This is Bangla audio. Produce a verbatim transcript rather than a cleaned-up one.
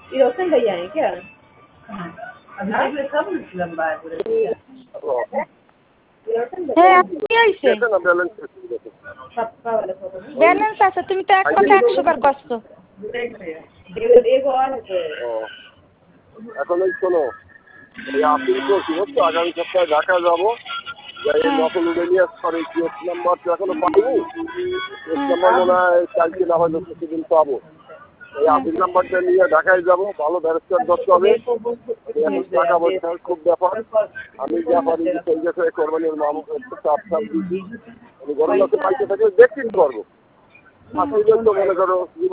ये रोशन भैया हैं क्या? अभी तक सब लंबा है पूरे। হ্যাঁ কি হইছে? सबका वाला फोटो ব্যালেন্স আছে, তুমি তো এক কথা একশো বার করছো। एगो और है এখন এই শোনো, এই আপিল করছি বুঝছো, আগামী সপ্তাহে ঢাকা যাবো, যাই নকল উড়ে নিয়ে সরি কেস নাম্বারটা এখনো পাইনি। কেস নাম্বার মনে হয় কালকে না হয়তো কিছুদিন পাবো। এই আপিল নাম্বারটা নিয়ে ঢাকায় যাবো, ভালো ব্যারিস্টার ধরতে হবে। এখন টাকা পয়সার খুব ব্যাপার, আমি ব্যাপারই সেই গেছে কোরবানির মামুকে একটু চাপ চাপ দিচ্ছি। আমি গরম লোকে পাইতে থাকলে দেখতে পারবো। আসলে তো মনে করো